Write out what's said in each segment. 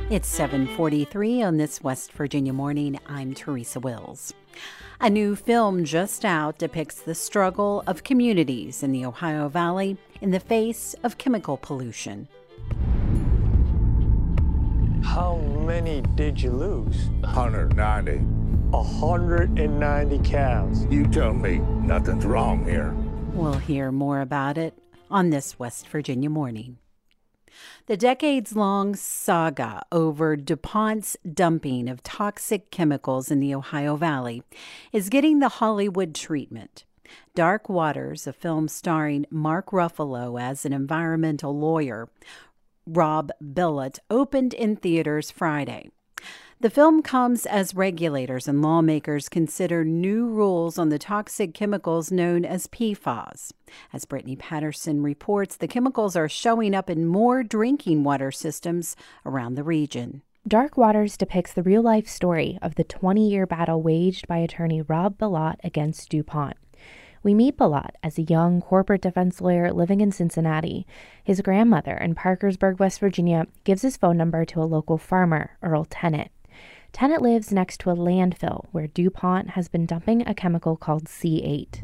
It's 7:43 on this West Virginia morning. I'm Teresa Wills. A new film just out depicts the struggle of communities in the Ohio Valley in the face of chemical pollution. How many did you lose? 190. 190 cows. You tell me nothing's wrong here. We'll hear more about it on this West Virginia morning. The decades-long saga over DuPont's dumping of toxic chemicals in the Ohio Valley is getting the Hollywood treatment. Dark Waters, a film starring Mark Ruffalo as an environmental lawyer, Rob Bilott, opened in theaters Friday. The film comes as regulators and lawmakers consider new rules on the toxic chemicals known as PFAS. As Brittany Patterson reports, the chemicals are showing up in more drinking water systems around the region. Dark Waters depicts the real-life story of the 20-year battle waged by attorney Rob Bilott against DuPont. We meet Bilott as a young corporate defense lawyer living in Cincinnati. His grandmother in Parkersburg, West Virginia, gives his phone number to a local farmer, Earl Tennant. Tennant lives next to a landfill where DuPont has been dumping a chemical called C8.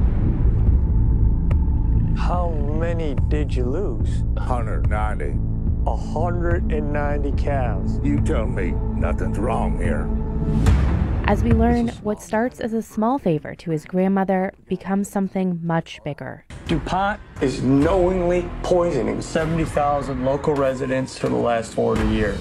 How many did you lose? 190. 190 cows. You tell me nothing's wrong here. As we learn, what starts as a small favor to his grandmother becomes something much bigger. DuPont is knowingly poisoning 70,000 local residents for the last 40 years.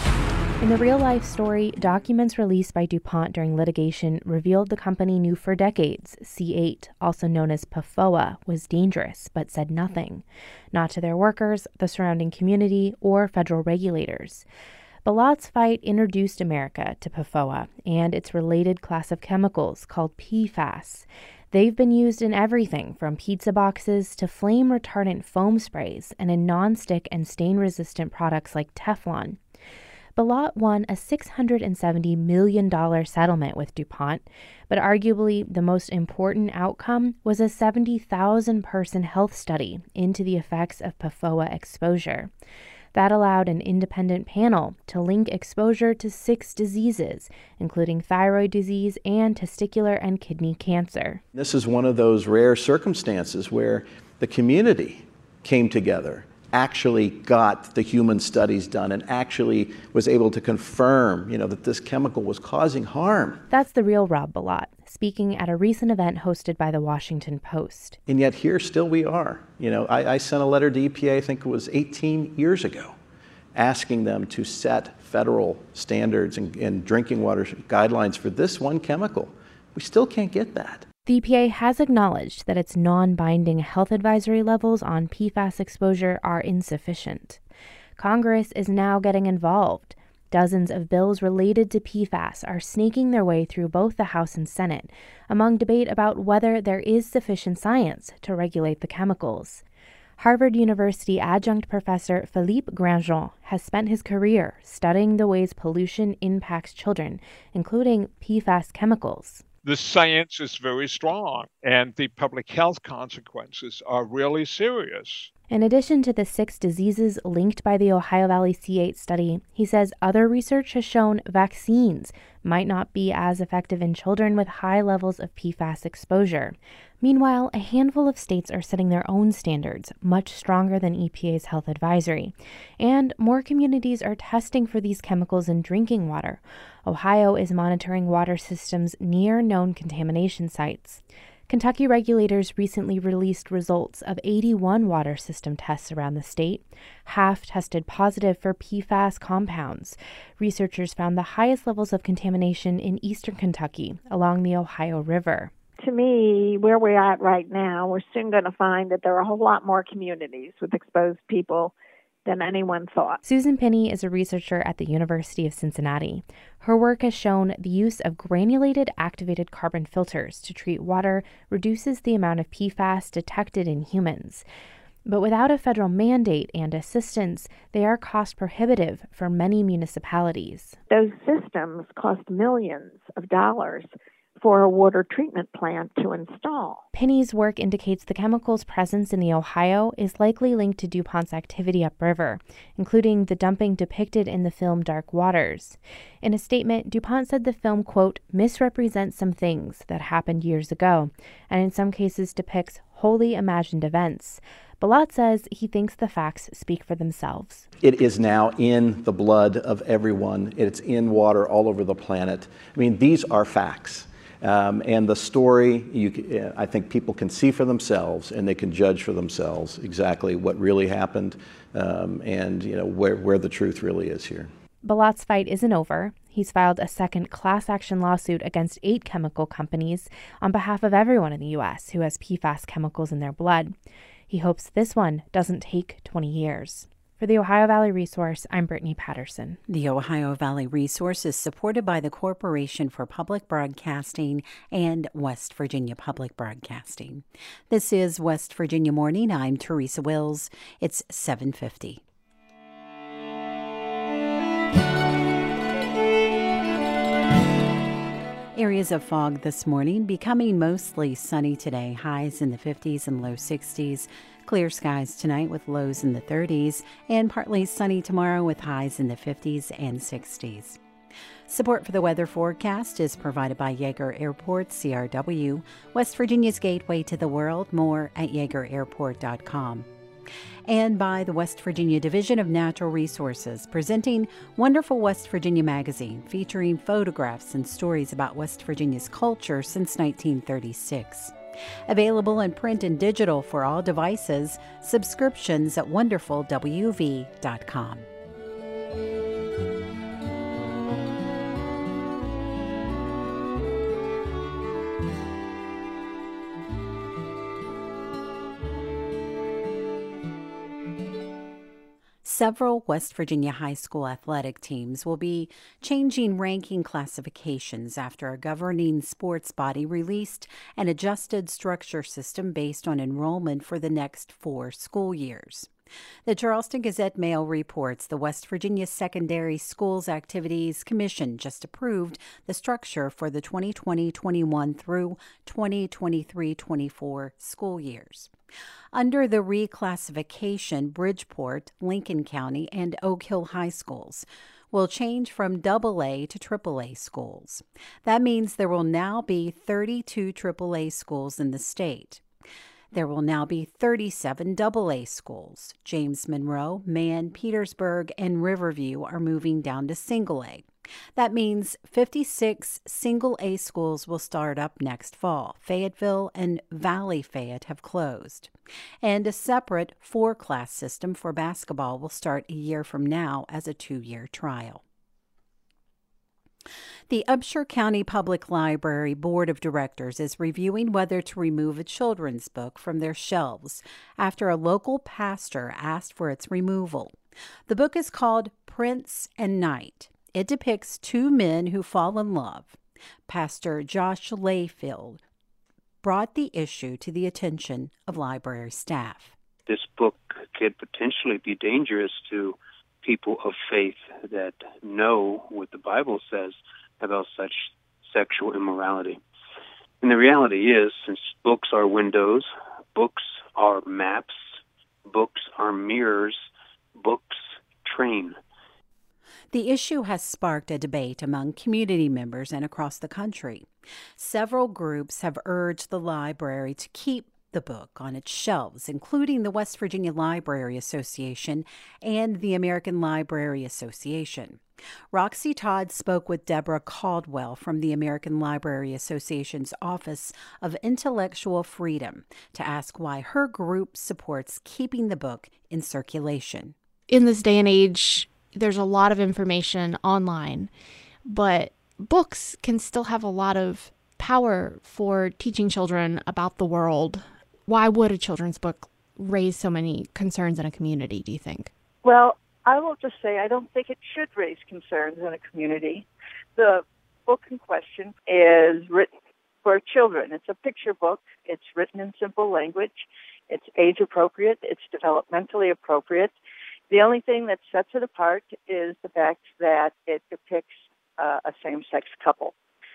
In the real-life story, documents released by DuPont during litigation revealed the company knew for decades C8, also known as PFOA, was dangerous, but said nothing. Not to their workers, the surrounding community, or federal regulators. Bilott's fight introduced America to PFOA and its related class of chemicals called PFAS. They've been used in everything from pizza boxes to flame-retardant foam sprays and in non-stick and stain-resistant products like Teflon. Bilott won a $670 million settlement with DuPont, but arguably the most important outcome was a 70,000-person health study into the effects of PFOA exposure. That allowed an independent panel to link exposure to 6 diseases, including thyroid disease and testicular and kidney cancer. This is one of those rare circumstances where the community came together, actually got the human studies done, and actually was able to confirm, that this chemical was causing harm. That's the real Rob Bilott, speaking at a recent event hosted by the Washington Post. And yet here still we are. I sent a letter to EPA, I think it was 18 years ago, asking them to set federal standards and drinking water guidelines for this one chemical. We still can't get that. The EPA has acknowledged that its non-binding health advisory levels on PFAS exposure are insufficient. Congress is now getting involved. Dozens of bills related to PFAS are snaking their way through both the House and Senate, among debate about whether there is sufficient science to regulate the chemicals. Harvard University adjunct professor Philippe Grandjean has spent his career studying the ways pollution impacts children, including PFAS chemicals. The science is very strong, and the public health consequences are really serious. In addition to the 6 diseases linked by the Ohio Valley C8 study, he says other research has shown vaccines might not be as effective in children with high levels of PFAS exposure. Meanwhile, a handful of states are setting their own standards, much stronger than EPA's health advisory. And more communities are testing for these chemicals in drinking water. Ohio is monitoring water systems near known contamination sites. Kentucky regulators recently released results of 81 water system tests around the state. Half tested positive for PFAS compounds. Researchers found the highest levels of contamination in eastern Kentucky, along the Ohio River. To me, where we're at right now, we're soon going to find that there are a whole lot more communities with exposed people than anyone thought. Susan Pinney is a researcher at the University of Cincinnati. Her work has shown the use of granulated activated carbon filters to treat water reduces the amount of PFAS detected in humans. But without a federal mandate and assistance, they are cost prohibitive for many municipalities. Those systems cost millions of dollars for a water treatment plant to install. Pinney's work indicates the chemical's presence in the Ohio is likely linked to DuPont's activity upriver, including the dumping depicted in the film Dark Waters. In a statement, DuPont said the film, quote, misrepresents some things that happened years ago, and in some cases depicts wholly imagined events. Balazs says he thinks the facts speak for themselves. It is now in the blood of everyone. It's in water all over the planet. I mean, these are facts. And the story, I think people can see for themselves, and they can judge for themselves exactly what really happened, and where the truth really is here. Balazs' fight isn't over. He's filed a second class action lawsuit against 8 chemical companies on behalf of everyone in the U.S. who has PFAS chemicals in their blood. He hopes this one doesn't take 20 years. For the Ohio Valley Resource, I'm Brittany Patterson. The Ohio Valley Resource is supported by the Corporation for Public Broadcasting and West Virginia Public Broadcasting. This is West Virginia Morning. I'm Teresa Wills. It's 7:50. Areas of fog this morning, becoming mostly sunny today, highs in the 50s and low 60s. Clear skies tonight with lows in the 30s, and partly sunny tomorrow with highs in the 50s and 60s. Support for the weather forecast is provided by Yeager Airport, CRW, West Virginia's gateway to the world. More at YeagerAirport.com. And by the West Virginia Division of Natural Resources, presenting Wonderful West Virginia magazine, featuring photographs and stories about West Virginia's culture since 1936. Available in print and digital for all devices. Subscriptions at wonderfulwv.com. Several West Virginia high school athletic teams will be changing ranking classifications after a governing sports body released an adjusted structure system based on enrollment for the next 4 school years. The Charleston Gazette-Mail reports the West Virginia Secondary Schools Activities Commission just approved the structure for the 2020-21 through 2023-24 school years. Under the reclassification, Bridgeport, Lincoln County, and Oak Hill High Schools will change from AA to AAA schools. That means there will now be 32 AAA schools in the state. There will now be 37 AA schools. James Monroe, Man, Petersburg, and Riverview are moving down to single A. That means 56 single A schools will start up next fall. Fayetteville and Valley Fayette have closed. And a separate 4-class system for basketball will start a year from now as a 2-year trial. The Upshur County Public Library Board of Directors is reviewing whether to remove a children's book from their shelves after a local pastor asked for its removal. The book is called Prince and Knight. It depicts 2 men who fall in love. Pastor Josh Layfield brought the issue to the attention of library staff. This book could potentially be dangerous to people of faith that know what the Bible says about such sexual immorality. And the reality is, since books are windows, books are maps, books are mirrors, books train. The issue has sparked a debate among community members and across the country. Several groups have urged the library to keep the book on its shelves, including the West Virginia Library Association and the American Library Association. Roxy Todd spoke with Deborah Caldwell from the American Library Association's Office of Intellectual Freedom to ask why her group supports keeping the book in circulation. In this day and age, there's a lot of information online, but books can still have a lot of power for teaching children about the world. Why would a children's book raise so many concerns in a community, do you think? Well, I will just say I don't think it should raise concerns in a community. The book in question is written for children. It's a picture book. It's written in simple language. It's age appropriate. It's developmentally appropriate. The only thing that sets it apart is the fact that it depicts a same-sex couple.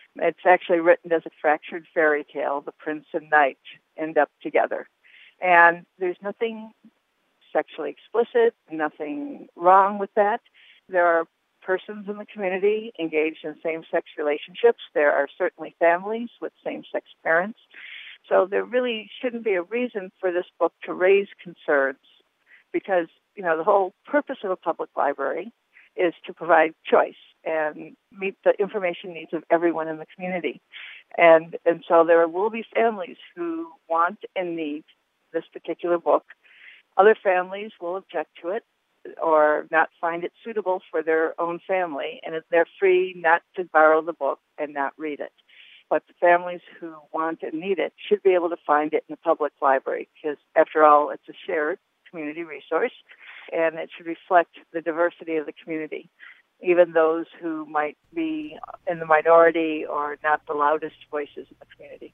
It's actually written as a fractured fairy tale. The prince and knight end up together. And there's nothing sexually explicit, nothing wrong with that. There are persons in the community engaged in same-sex relationships. There are certainly families with same-sex parents. So there really shouldn't be a reason for this book to raise concerns because, the whole purpose of a public library is to provide choice and meet the information needs of everyone in the community. And so there will be families who want and need this particular book. Other families will object to it or not find it suitable for their own family, and they're free not to borrow the book and not read it. But the families who want and need it should be able to find it in the public library because, after all, it's a shared community resource, and it should reflect the diversity of the community, even those who might be in the minority or not the loudest voices in the community.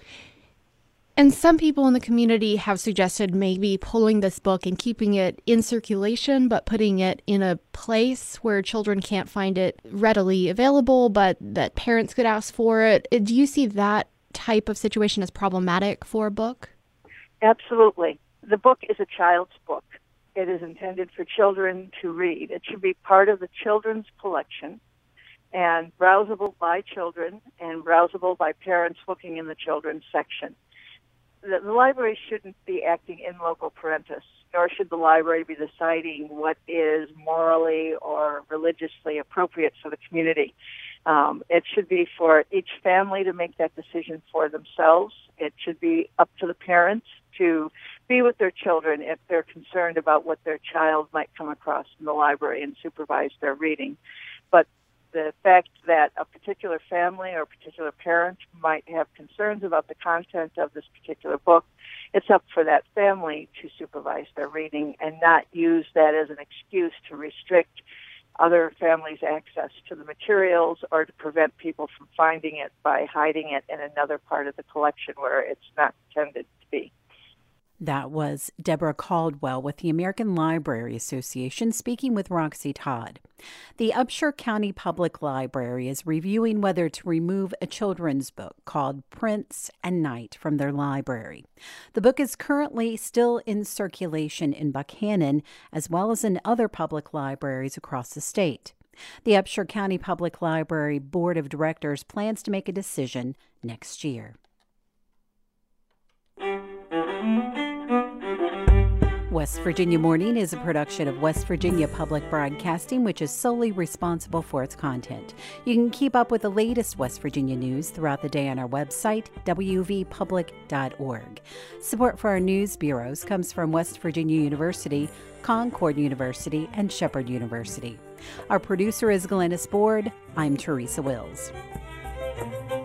And some people in the community have suggested maybe pulling this book and keeping it in circulation, but putting it in a place where children can't find it readily available, but that parents could ask for it. Do you see that type of situation as problematic for a book? Absolutely. The book is a child's book. It is intended for children to read. It should be part of the children's collection and browsable by children and browsable by parents looking in the children's section. The library shouldn't be acting in loco parentis, nor should the library be deciding what is morally or religiously appropriate for the community. It should be for each family to make that decision for themselves. It should be up to the parents to be with their children if they're concerned about what their child might come across in the library and supervise their reading. But the fact that a particular family or a particular parent might have concerns about the content of this particular book, it's up for that family to supervise their reading and not use that as an excuse to restrict other families' access to the materials or to prevent people from finding it by hiding it in another part of the collection where it's not intended to be. That was Deborah Caldwell with the American Library Association speaking with Roxy Todd. The Upshur County Public Library is reviewing whether to remove a children's book called Prince and Knight from their library. The book is currently still in circulation in Buchanan as well as in other public libraries across the state. The Upshur County Public Library Board of Directors plans to make a decision next year. West Virginia Morning is a production of West Virginia Public Broadcasting, which is solely responsible for its content. You can keep up with the latest West Virginia news throughout the day on our website, wvpublic.org. Support for our news bureaus comes from West Virginia University, Concord University, and Shepherd University. Our producer is Glennis Board. I'm Teresa Wills.